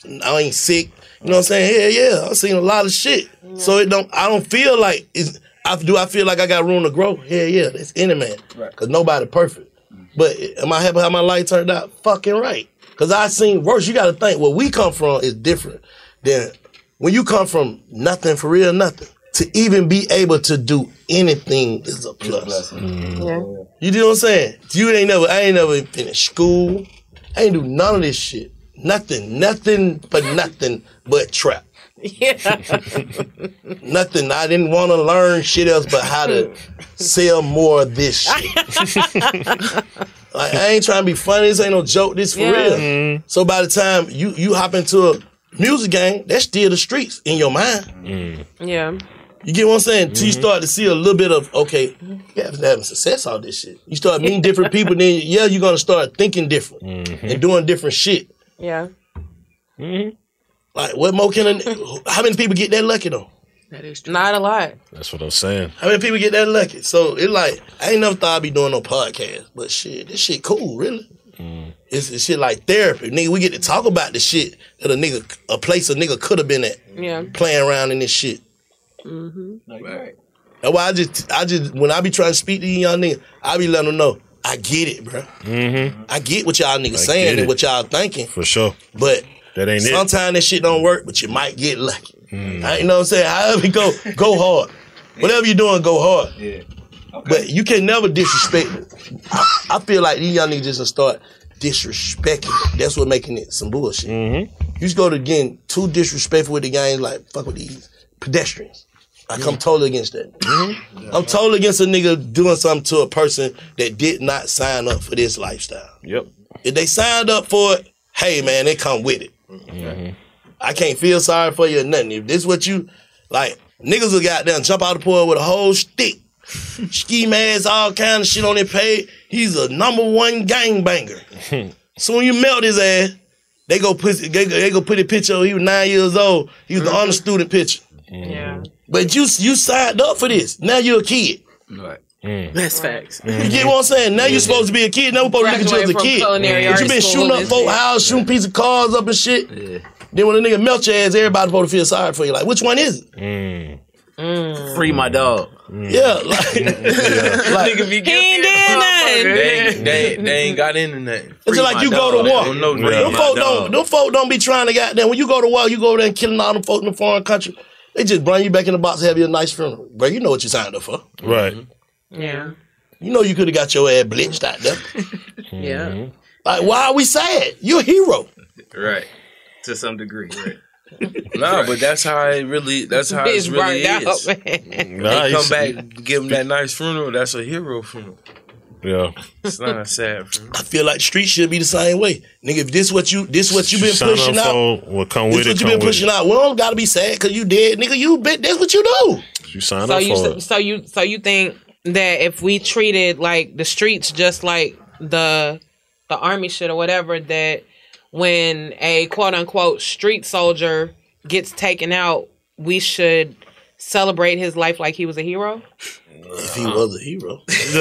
I ain't sick. You know what I'm saying? Yeah, I've seen a lot of shit. So I don't feel like I feel like I got room to grow? Yeah, that's any man. Because nobody perfect. But am I happy how my life turned out? Fucking right. Because I seen worse. You got to think, where we come from is different than when you come from nothing, for real, nothing. To even be able to do anything is a plus. You know what I'm saying? I ain't never finished school. I ain't do none of this shit. Nothing but trap. Nothing. I didn't want to learn shit else but how to sell more of this shit. Like, I ain't trying to be funny. This ain't no joke. This for real. So by the time you hop into a music game, that's still the streets in your mind. Yeah. You get what I'm saying? Till you start to see a little bit of, okay, you have to have success all this shit. You start meeting different people, then you're going to start thinking different and doing different shit. Yeah. Like, what more how many people get that lucky though? That is true. Not a lot. That's what I'm saying. How many people get that lucky? So it's like, I ain't never thought I'd be doing no podcast, but shit, this shit cool, really. It's shit like therapy. Nigga, we get to talk about the shit that a place a nigga could have been at. Yeah. Playing around in this shit. Right. That's why I just when I be trying to speak to you young niggas, I be letting them know, I get it, bro. I get what y'all niggas saying and what y'all thinking. For sure. But that ain't sometimes that shit don't work, but you might get lucky. You know what I'm saying? However you go hard. Whatever you're doing, go hard. Yeah. Okay. But you can never disrespect it. I feel like these young niggas just start disrespecting it. That's what making it some bullshit. You just go to getting too disrespectful with the game, like, fuck with these pedestrians. I'm totally against that. I'm totally against a nigga doing something to a person that did not sign up for this lifestyle. Yep. If they signed up for it, hey man, they come with it. I can't feel sorry for you or nothing. If this what you, like, niggas will goddamn jump out the pool with a whole stick, ski mask, all kind of shit on their page. He's a #1 gangbanger. So when you melt his ass, they go put a picture of he was 9 years old. He was the honor student picture. Yeah. But you signed up for this. Now you're a kid. Right. That's facts. You get what I'm saying? Now you're supposed to be a kid. Now we're supposed to look at you as a kid. But you been shooting up folk houses, shooting pieces of cars up and shit. Then when a nigga melt your ass, everybody's supposed to feel sorry for you. Like, which one is it? Free my dog. Yeah, like, nigga be he ain't doing nothing. They ain't got into nothing. It's just like you go to war. Them folk don't be trying to goddamn. When you go to war, you go over there and killing all them folk in the foreign country. They just bring you back in the box and have you a nice funeral. Bro, you know what you signed up for. Right. Yeah. You know you could have got your ass blitzed out there. Yeah. Like, why are we sad? You're a hero. Right. To some degree, right. Nah, but that's how it really is. They come back, give him that nice funeral, that's a hero funeral. Yeah. It's not a sad funeral. I feel like the street should be the same way. Nigga, if this what you been pushing out, will come with this it. what you been pushing out. We don't gotta be sad because you dead. Nigga, that's what you do. You signed up for it. So you think that if we treated like the streets just like the army shit or whatever, that when a quote unquote street soldier gets taken out, we should celebrate his life like he was a hero? If he was a hero.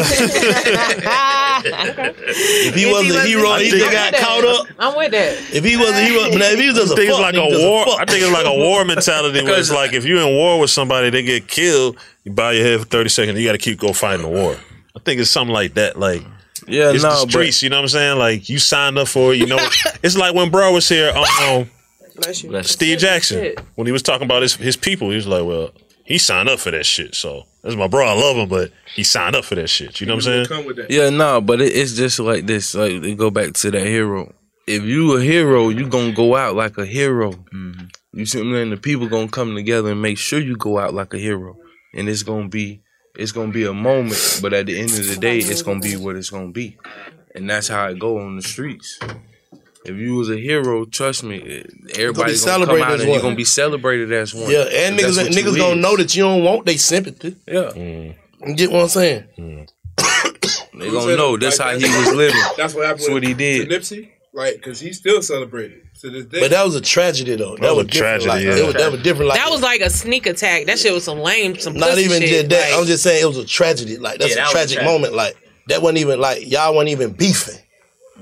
If he was a hero, he got caught up. I'm with that. If he was a hero, but if he was just a fuck, like a war. I think it's like a war mentality where it's like if you're in war with somebody, they get killed, you bow your head for 30 seconds, you got to go fighting the war. I think it's something like that. Like, it's the streets, you know what I'm saying? Like, you signed up for it, you know. It's like when bro was here, Steve Jackson, when he was talking about his people, he was like, well, he signed up for that shit, so that's my bro. I love him, but he signed up for that shit. You know what I'm saying? Yeah, no, but it's just like this. Like, they go back to that hero. If you a hero, you gonna go out like a hero. You see what I'm saying? The people gonna come together and make sure you go out like a hero, and it's gonna be a moment. But at the end of the day, it's gonna be what it's gonna be, and that's how it go on the streets. If you was a hero, trust me, everybody's gonna come out and you're gonna be celebrated as one. Yeah, and niggas gonna know that you don't want their sympathy. Yeah. You get what I'm saying? They gonna know that's how he was living. That's what happened. That's what he did. To Nipsey, right? Because he's still celebrated to this day. But that was a tragedy, though. That was tragedy. Like, yeah. that was different. Like, that was like a sneak attack. That shit was some lame, some not pussy even shit. just that. Like, I'm just saying it was a tragedy. Like, that's a tragic moment. Like, that wasn't even like y'all wasn't even beefing.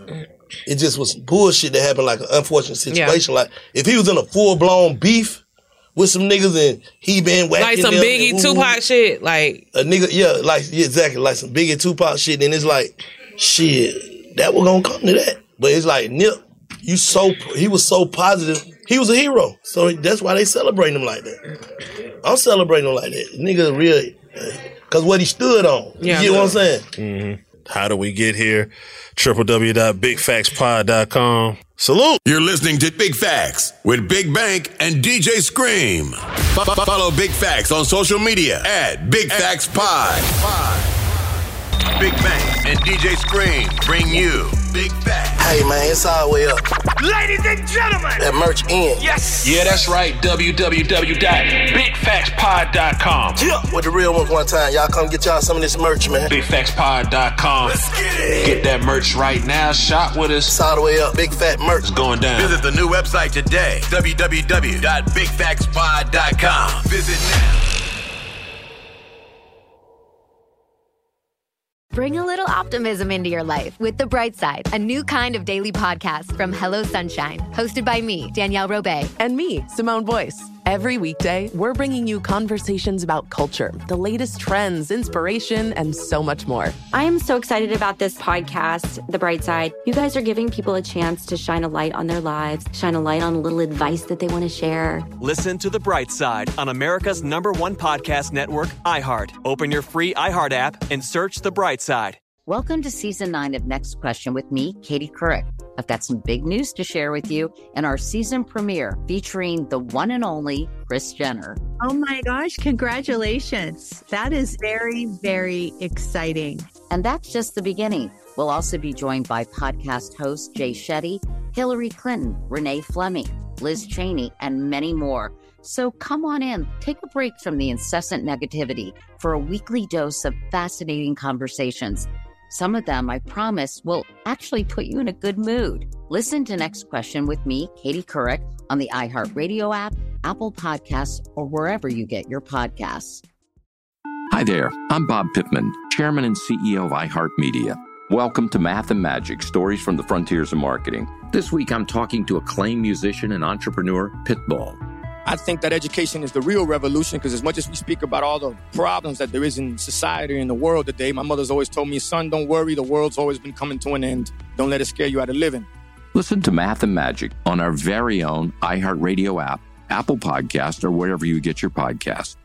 It just was bullshit that happened, like an unfortunate situation. Like, if he was in a full-blown beef with some niggas and he been whacking like some Biggie, Tupac shit, like a nigga, exactly, like some Biggie, Tupac shit, then it's like, shit, that was gonna come to that. But it's like, Nip, he was so positive. He was a hero. So that's why they celebrate him like that. I'm celebrating him like that. Nigga really, because what he stood on. You get what I'm saying? Mm-hmm. How do we get here? www.bigfactspod.com. Salute. You're listening to Big Facts with Big Bank and DJ Scream. Follow Big Facts on social media at Big Facts Pod. Big Bank and DJ Scream bring you Big Facts. Hey, man, it's all the way up. Ladies and gentlemen. That merch in. Yes. Yeah, that's right. www.bigfactspod.com. Yeah. With the real ones one time. Y'all come get y'all some of this merch, man. Bigfactspod.com. Let's get it. Get that merch right now. Shop with us. It's all the way up. Big Fat merch. It's going down. Visit the new website today. www.bigfactspod.com. Visit now. Bring a little optimism into your life with The Bright Side, a new kind of daily podcast from Hello Sunshine, hosted by me, Danielle Robay. And me, Simone Boyce. Every weekday, we're bringing you conversations about culture, the latest trends, inspiration, and so much more. I am so excited about this podcast, The Bright Side. You guys are giving people a chance to shine a light on their lives, shine a light on a little advice that they want to share. Listen to The Bright Side on America's #1 podcast network, iHeart. Open your free iHeart app and search The Bright Side. Welcome to Season 9 of Next Question with me, Katie Couric. I've got some big news to share with you in our season premiere featuring the one and only Kris Jenner. Oh my gosh, congratulations. That is very, very exciting. And that's just the beginning. We'll also be joined by podcast host Jay Shetty, Hillary Clinton, Renee Fleming, Liz Cheney, and many more. So come on in, take a break from the incessant negativity for a weekly dose of fascinating conversations. Some of them, I promise, will actually put you in a good mood. Listen to Next Question with me, Katie Couric, on the iHeartRadio app, Apple Podcasts, or wherever you get your podcasts. Hi there, I'm Bob Pittman, Chairman and CEO of iHeartMedia. Welcome to Math and Magic, Stories from the Frontiers of Marketing. This week, I'm talking to acclaimed musician and entrepreneur, Pitbull. I think that education is the real revolution because as much as we speak about all the problems that there is in society and in the world today, my mother's always told me, son, don't worry, the world's always been coming to an end. Don't let it scare you out of living. Listen to Math and Magic on our very own iHeartRadio app, Apple Podcast, or wherever you get your podcasts.